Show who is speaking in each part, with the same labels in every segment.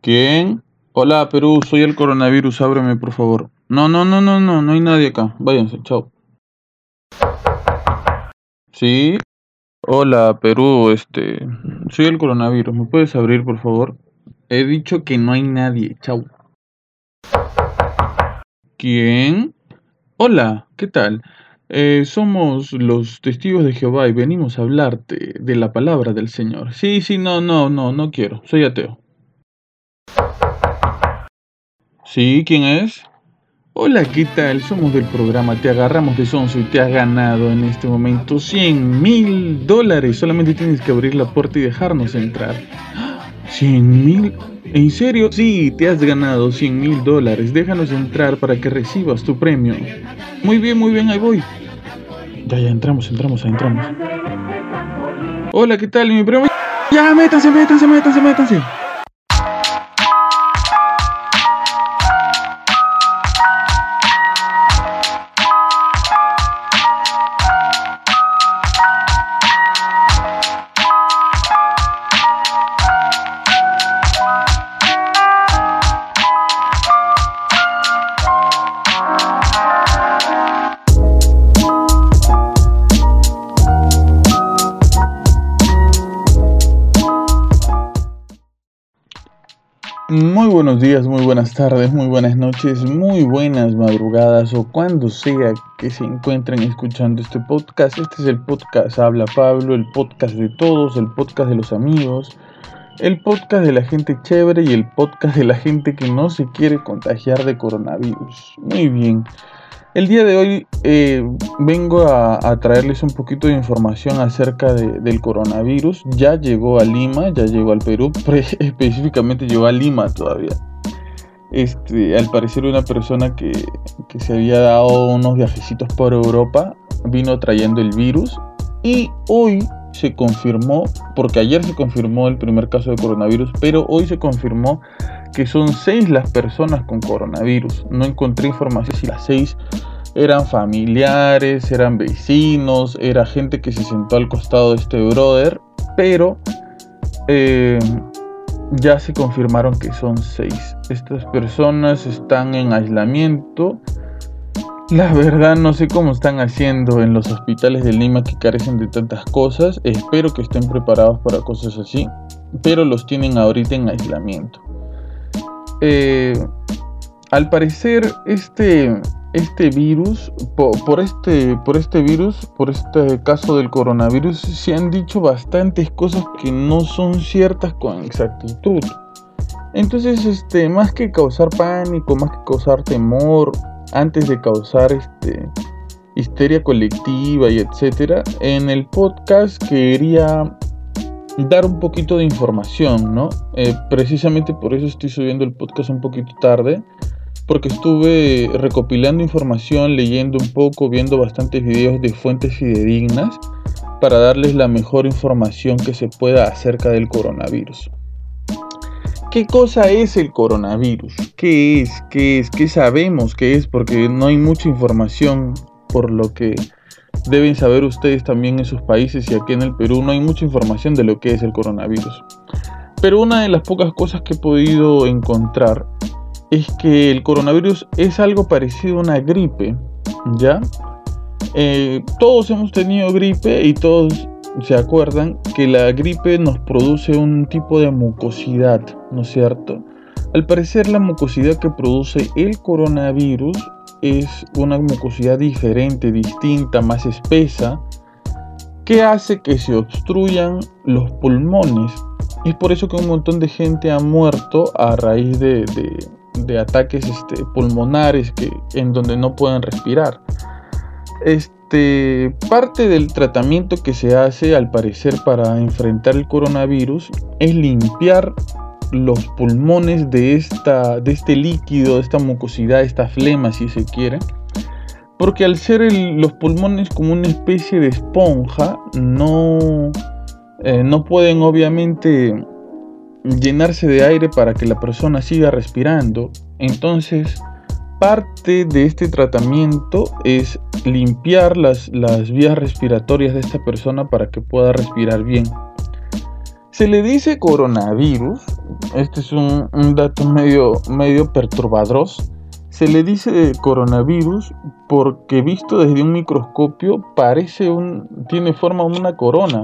Speaker 1: ¿Quién? Hola, Perú, soy el coronavirus, ábreme, por favor. No hay nadie acá. Váyanse, chao. ¿Sí? Hola, Perú, soy el coronavirus. ¿Me puedes abrir, por favor? He dicho que no hay nadie, chao. ¿Quién? Hola, ¿qué tal? Somos los testigos de Jehová y venimos a hablarte de la palabra del Señor. Sí, no quiero, soy ateo. ¿Sí? ¿Quién es? Hola, ¿qué tal? Somos del programa Te Agarramos de Sonso y te has ganado en este momento $100.000. Solamente tienes que abrir la puerta y dejarnos entrar. ¿100.000? ¿En serio? Sí, te has ganado $100.000. Déjanos entrar para que recibas tu premio. Muy bien, ahí voy. Ya, entramos. Hola, ¿qué tal? Mi premio. Ya, métanse. Muy buenos días, muy buenas tardes, muy buenas noches, muy buenas madrugadas o cuando sea que se encuentren escuchando este podcast. Este es el podcast Habla Pablo, el podcast de todos, el podcast de los amigos, el podcast de la gente chévere y el podcast de la gente que no se quiere contagiar de coronavirus. Muy bien. El día de hoy vengo a traerles un poquito de información acerca del coronavirus. Ya llegó a Lima, ya llegó al Perú, específicamente llegó a Lima todavía. Al parecer una persona que se había dado unos viajecitos por Europa vino trayendo el virus y hoy se confirmó, porque ayer se confirmó el primer caso de coronavirus, pero hoy se confirmó que son 6 las personas con coronavirus. No encontré información si las 6 eran familiares, eran vecinos, era gente que se sentó al costado de este brother, pero ya se confirmaron que son 6. Estas personas están en aislamiento. La verdad no sé cómo están haciendo en los hospitales de Lima que carecen de tantas cosas. Espero que estén preparados para cosas así, pero los tienen ahorita en aislamiento. Al parecer este virus, por este caso del coronavirus, se han dicho bastantes cosas que no son ciertas con exactitud. Entonces, más que causar pánico, más que causar temor, antes de causar histeria colectiva y etcétera, en el podcast quería dar un poquito de información, ¿no? Precisamente por eso estoy subiendo el podcast un poquito tarde, porque estuve recopilando información, leyendo un poco, viendo bastantes videos de fuentes fidedignas para darles la mejor información que se pueda acerca del coronavirus. ¿Qué cosa es el coronavirus? ¿Qué es? ¿Qué sabemos que es? Porque no hay mucha información, por lo que deben saber ustedes también en sus países, y aquí en el Perú no hay mucha información de lo que es el coronavirus. Pero una de las pocas cosas que he podido encontrar es que el coronavirus es algo parecido a una gripe, ¿ya? Todos hemos tenido gripe y todos se acuerdan que la gripe nos produce un tipo de mucosidad, ¿no es cierto? Al parecer la mucosidad que produce el coronavirus es una mucosidad diferente, distinta, más espesa, que hace que se obstruyan los pulmones. Es por eso que un montón de gente ha muerto a raíz de ataques pulmonares en donde no pueden respirar. Parte del tratamiento que se hace, al parecer, para enfrentar el coronavirus es limpiar los pulmones de este líquido, de esta mucosidad, esta flema, si se quiere, porque al ser los pulmones como una especie de esponja, no pueden obviamente llenarse de aire para que la persona siga respirando. Entonces, parte de este tratamiento es limpiar las vías respiratorias de esta persona para que pueda respirar bien. Se le dice coronavirus, este es un dato medio perturbador. Se le dice coronavirus porque visto desde un microscopio tiene forma de una corona.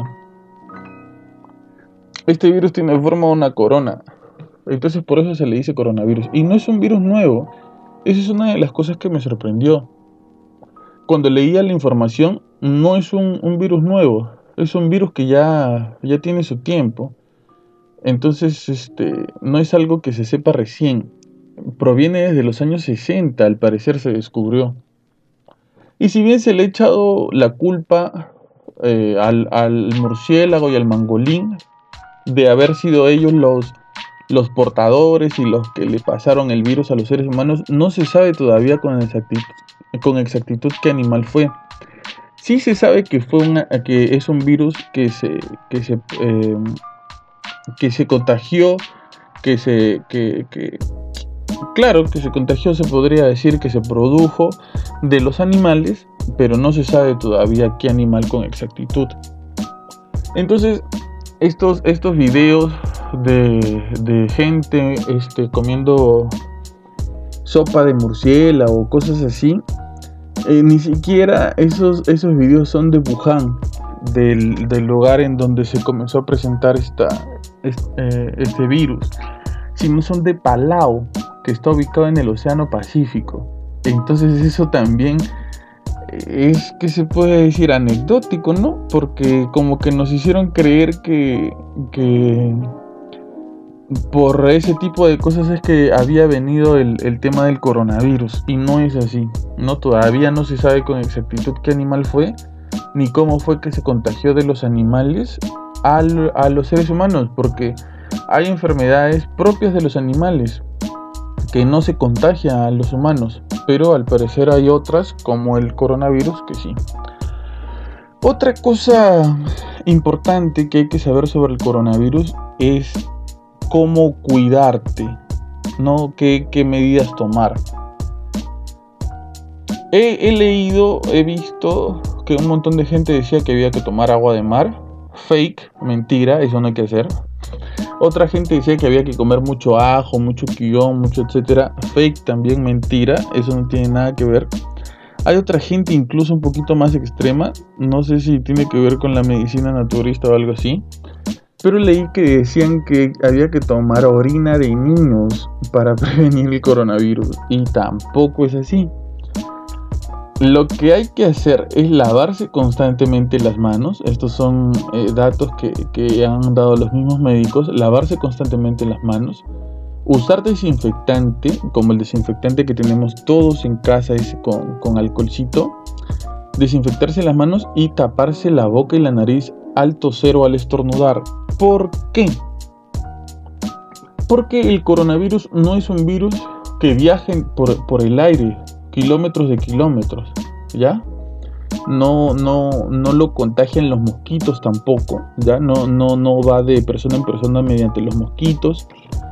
Speaker 1: Este virus tiene forma de una corona. Entonces por eso se le dice coronavirus. Y no es un virus nuevo. Esa es una de las cosas que me sorprendió. Cuando leía la información, no es un virus nuevo. Es un virus que ya tiene su tiempo. Entonces, no es algo que se sepa recién. Proviene desde los años 60, al parecer se descubrió. Y si bien se le ha echado la culpa al murciélago y al mangolín de haber sido ellos los portadores y los que le pasaron el virus a los seres humanos, no se sabe todavía con exactitud qué animal fue. Sí se sabe que es un virus que se contagió, claro, que se contagió, se podría decir que se produjo de los animales, pero no se sabe todavía qué animal con exactitud. Entonces, estos videos de gente comiendo sopa de murciélago o cosas así, ni siquiera esos videos son de Wuhan, del lugar en donde se comenzó a presentar este virus, sino son de Palau, que está ubicado en el Océano Pacífico. Entonces eso también es, que se puede decir, anecdótico, ¿no? Porque como que nos hicieron creer que por ese tipo de cosas es que había venido el tema del coronavirus, y no es así, ¿no? Todavía no se sabe con exactitud qué animal fue, ni cómo fue que se contagió de los animales a los seres humanos, porque hay enfermedades propias de los animales que no se contagian a los humanos, pero al parecer hay otras, como el coronavirus, que sí. Otra cosa importante que hay que saber sobre el coronavirus es cómo cuidarte, ¿no? ¿Qué medidas tomar? He visto que un montón de gente decía que había que tomar agua de mar. Fake, mentira, eso no hay que hacer. Otra gente decía que había que comer mucho ajo, mucho quillón, mucho etcétera. Fake, también mentira, eso no tiene nada que ver. Hay otra gente incluso un poquito más extrema, no sé si tiene que ver con la medicina naturista o algo así, pero leí que decían que había que tomar orina de niños para prevenir el coronavirus, y tampoco es así. Lo que hay que hacer es lavarse constantemente las manos. Estos son datos que han dado los mismos médicos. Lavarse constantemente las manos. Usar desinfectante, como el desinfectante que tenemos todos en casa, ese con alcoholcito. Desinfectarse las manos y taparse la boca y la nariz al toser o al estornudar. ¿Por qué? Porque el coronavirus no es un virus que viaje por el aire kilómetros de kilómetros, ¿ya? No lo contagian los mosquitos tampoco, ¿ya? No va de persona en persona mediante los mosquitos.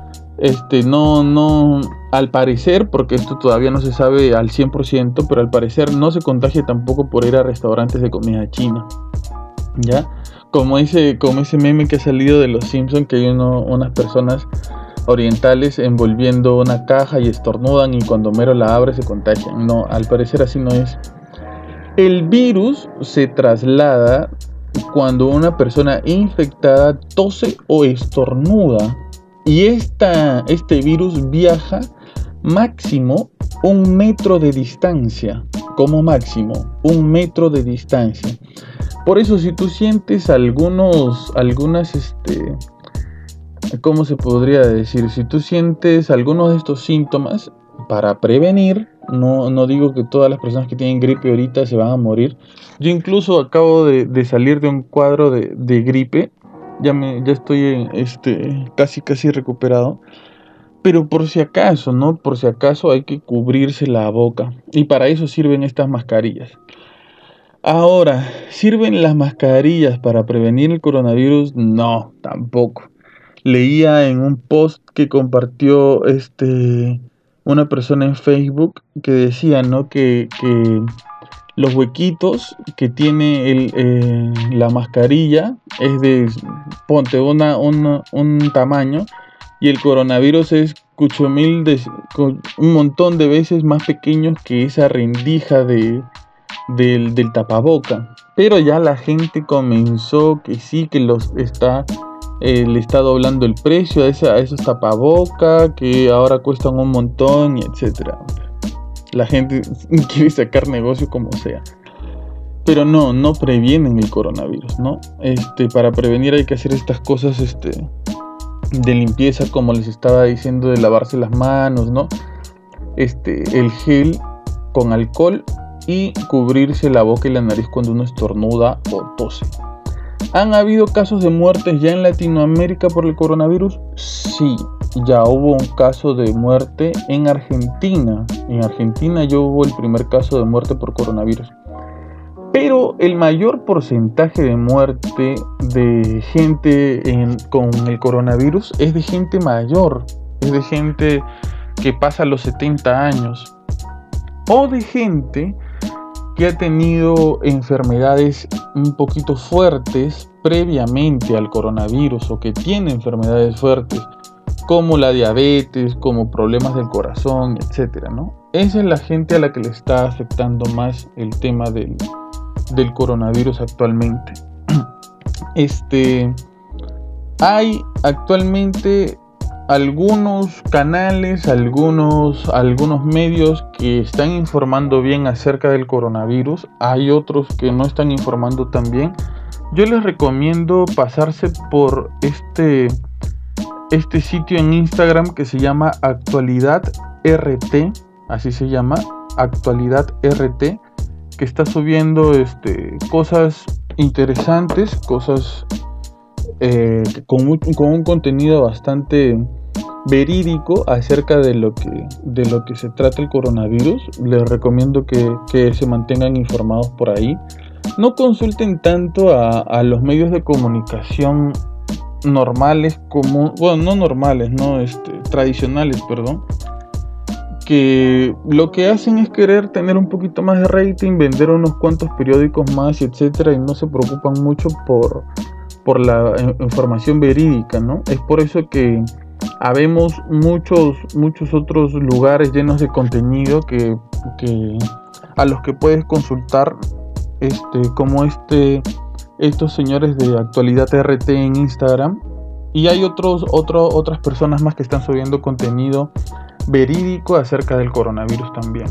Speaker 1: Al parecer, porque esto todavía no se sabe al 100%, pero al parecer no se contagia tampoco por ir a restaurantes de comida china, ¿ya? Como ese meme que ha salido de los Simpsons, que hay unas personas orientales envolviendo una caja y estornudan, y cuando Homero la abre se contagian. No, al parecer así no es. El virus se traslada cuando una persona infectada tose o estornuda, y este virus viaja máximo 1 metro de distancia, como máximo 1 metro de distancia. Por eso, si tú sientes ¿cómo se podría decir? Si tú sientes algunos de estos síntomas, para prevenir, no digo que todas las personas que tienen gripe ahorita se van a morir. Yo incluso acabo de salir de un cuadro de gripe, ya estoy casi recuperado. Pero por si acaso, ¿no? Por si acaso hay que cubrirse la boca, y para eso sirven estas mascarillas. Ahora, ¿sirven las mascarillas para prevenir el coronavirus? No, tampoco. Leía en un post que compartió una persona en Facebook que decía, ¿no? que los huequitos que tiene la mascarilla es de, ponte un tamaño, y el coronavirus es un montón de veces más pequeño que esa rendija del tapaboca. Pero ya la gente comenzó que sí, que le está doblando el precio a esos tapabocas, que ahora cuestan un montón, y etcétera. La gente quiere sacar negocio como sea. Pero no previenen el coronavirus, ¿no? Para prevenir hay que hacer estas cosas de limpieza, como les estaba diciendo, de lavarse las manos, ¿no? El gel con alcohol y cubrirse la boca y la nariz cuando uno estornuda o tose. ¿Han habido casos de muertes ya en Latinoamérica por el coronavirus? Sí, ya hubo un caso de muerte en Argentina. En Argentina ya hubo el primer caso de muerte por coronavirus. Pero el mayor porcentaje de muerte de gente con el coronavirus es de gente mayor, es de gente que pasa los 70 años, o de gente que ha tenido enfermedades un poquito fuertes previamente al coronavirus, o que tiene enfermedades fuertes como la diabetes, como problemas del corazón, etcétera, ¿no? Esa es la gente a la que le está afectando más el tema del coronavirus actualmente. Hay actualmente algunos canales, algunos medios que están informando bien acerca del coronavirus. Hay otros que no están informando tan bien. Yo les recomiendo pasarse por este sitio en Instagram que se llama Actualidad RT, así se llama, Actualidad RT, que está subiendo cosas interesantes, cosas con un contenido bastante verídico acerca de lo que se trata el coronavirus. Les recomiendo que se mantengan informados por ahí. No consulten tanto a los medios de comunicación normales, tradicionales, perdón, que lo que hacen es querer tener un poquito más de rating, vender unos cuantos periódicos más, etcétera, y no se preocupan mucho por la información verídica, ¿no? Es por eso que habemos muchos otros lugares llenos de contenido que a los que puedes consultar, como estos señores de Actualidad RT en Instagram, y hay otras personas más que están subiendo contenido verídico acerca del coronavirus también.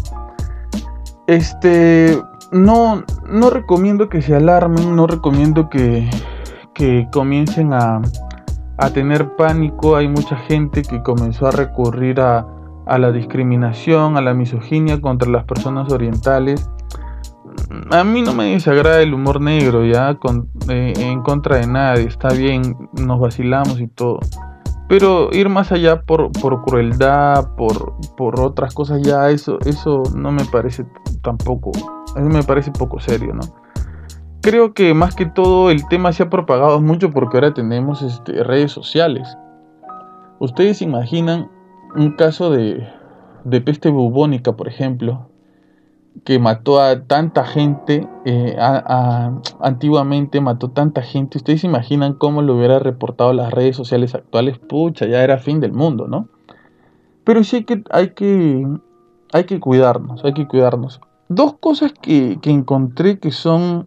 Speaker 1: No recomiendo que se alarmen, no recomiendo que comiencen a tener pánico. Hay mucha gente que comenzó a recurrir a la discriminación, a la misoginia contra las personas orientales. A mí no me desagrada el humor negro, ya en contra de nadie, está bien, nos vacilamos y todo, pero ir más allá por crueldad, por otras cosas, ya eso no me parece tampoco, eso me parece poco serio, ¿no? Creo que más que todo el tema se ha propagado mucho porque ahora tenemos redes sociales. Ustedes imaginan un caso de peste bubónica, por ejemplo, que mató a tanta gente, antiguamente mató tanta gente. Ustedes se imaginan cómo lo hubiera reportado las redes sociales actuales. Pucha, ya era fin del mundo, ¿no? Pero sí hay que cuidarnos. Dos cosas que encontré que son,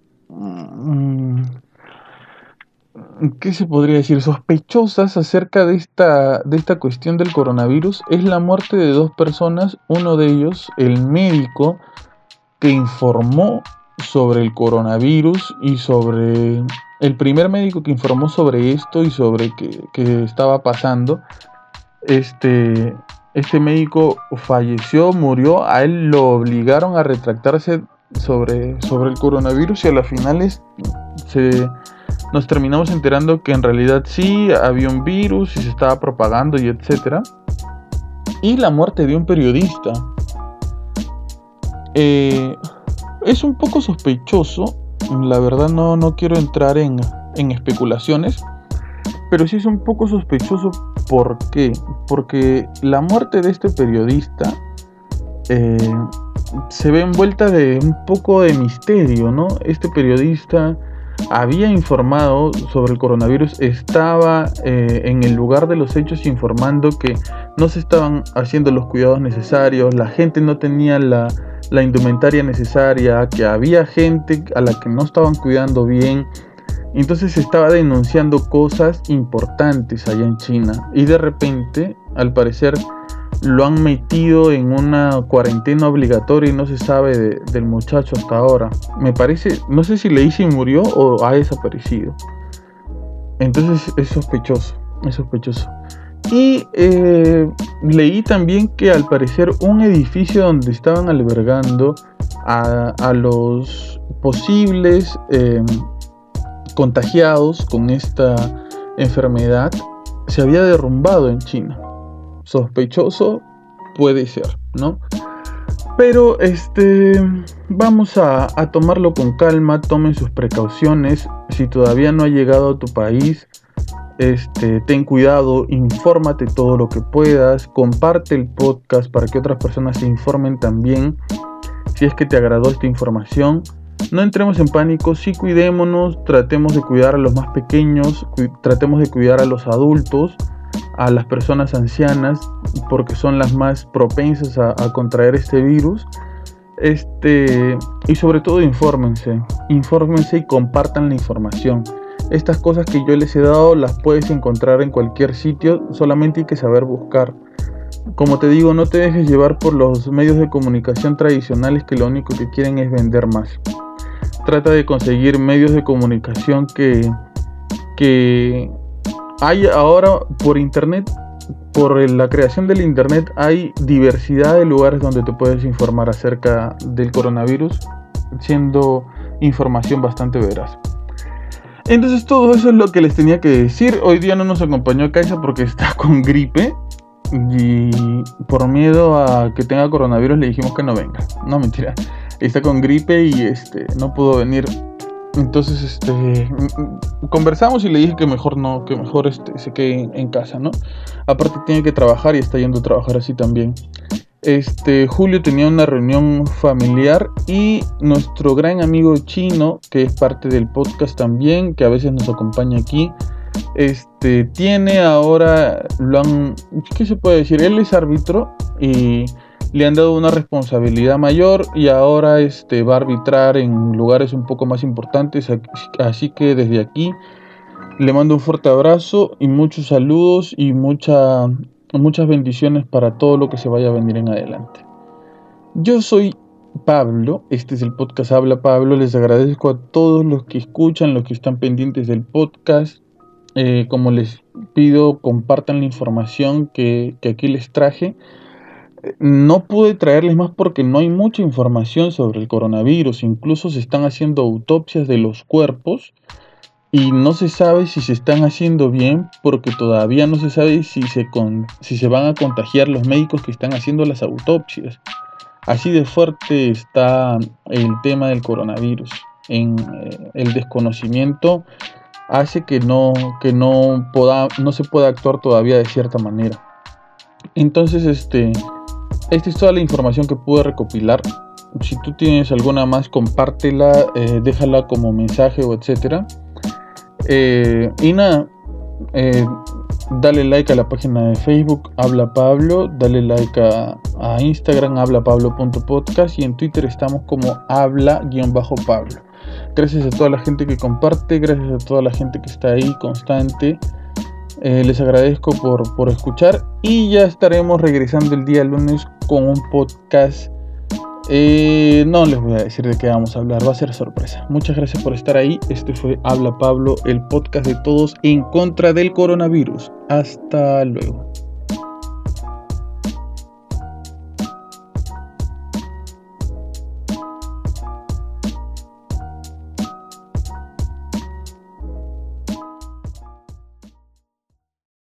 Speaker 1: ¿qué se podría decir?, sospechosas acerca de esta cuestión del coronavirus. Es la muerte de dos personas. Uno de ellos, el médico que informó sobre el coronavirus, y sobre el primer médico que informó sobre esto y sobre que estaba pasando. Este médico falleció, murió. A él lo obligaron a retractarse sobre el coronavirus, y a las finales nos terminamos enterando que en realidad sí había un virus y se estaba propagando, y etcétera. Y la muerte de un periodista. Es un poco sospechoso, la verdad no quiero entrar en especulaciones, pero sí es un poco sospechoso. ¿Por qué? Porque la muerte de este periodista se ve envuelta de un poco de misterio, ¿no? Este periodista había informado sobre el coronavirus, estaba en el lugar de los hechos informando que no se estaban haciendo los cuidados necesarios, la gente no tenía la indumentaria necesaria, que había gente a la que no estaban cuidando bien. Entonces se estaba denunciando cosas importantes allá en China y de repente, al parecer, lo han metido en una cuarentena obligatoria y no se sabe del muchacho hasta ahora. Me parece, no sé si leí si murió o ha desaparecido. Entonces es sospechoso, es sospechoso. Y leí también que al parecer un edificio donde estaban albergando a los posibles contagiados con esta enfermedad se había derrumbado en China. Sospechoso puede ser, ¿no? Pero vamos a tomarlo con calma, tomen sus precauciones. Si todavía no ha llegado a tu país, ten cuidado, infórmate todo lo que puedas, comparte el podcast para que otras personas se informen también. Si es que te agradó esta información, no entremos en pánico, sí cuidémonos, tratemos de cuidar a los más pequeños, tratemos de cuidar a los adultos, a las personas ancianas, porque son las más propensas a contraer este virus. Y sobre todo infórmense y compartan la información. Estas cosas que yo les he dado las puedes encontrar en cualquier sitio, solamente hay que saber buscar. Como te digo, no te dejes llevar por los medios de comunicación tradicionales que lo único que quieren es vender más. Trata de conseguir medios de comunicación que hay ahora por internet. Por la creación del internet hay diversidad de lugares donde te puedes informar acerca del coronavirus, siendo información bastante veraz. Entonces todo eso es lo que les tenía que decir. Hoy día no nos acompañó Kaisa porque está con gripe y por miedo a que tenga coronavirus le dijimos que no venga. No, mentira, está con gripe y no pudo venir. Entonces conversamos y le dije que mejor se quede en casa, ¿no? Aparte tiene que trabajar y está yendo a trabajar así también. Julio tenía una reunión familiar y nuestro gran amigo Chino, que es parte del podcast también, que a veces nos acompaña aquí, tiene ahora, ¿qué se puede decir? Él es árbitro y le han dado una responsabilidad mayor y ahora va a arbitrar en lugares un poco más importantes, así que desde aquí le mando un fuerte abrazo y muchos saludos y muchas bendiciones para todo lo que se vaya a venir en adelante. Yo soy Pablo, este es el podcast Habla Pablo. Les agradezco a todos los que escuchan, los que están pendientes del podcast. Como les pido, compartan la información que aquí les traje. No pude traerles más porque no hay mucha información sobre el coronavirus. Incluso se están haciendo autopsias de los cuerpos y no se sabe si se están haciendo bien, porque todavía no se sabe si se van a contagiar los médicos que están haciendo las autopsias. Así de fuerte está el tema del coronavirus. El desconocimiento hace que no se pueda actuar todavía de cierta manera. Entonces esta es toda la información que pude recopilar. Si tú tienes alguna más, compártela, déjala como mensaje o etcétera. Y nada, dale like a la página de Facebook Habla Pablo, dale like a Instagram hablapablo.podcast y en Twitter estamos como habla_Pablo. Gracias a toda la gente que comparte, gracias a toda la gente que está ahí constante. Les agradezco por escuchar y ya estaremos regresando el día lunes con un podcast. No les voy a decir de qué vamos a hablar, va a ser sorpresa. Muchas gracias por estar ahí. Este fue Habla Pablo, el podcast de todos en contra del coronavirus. Hasta luego.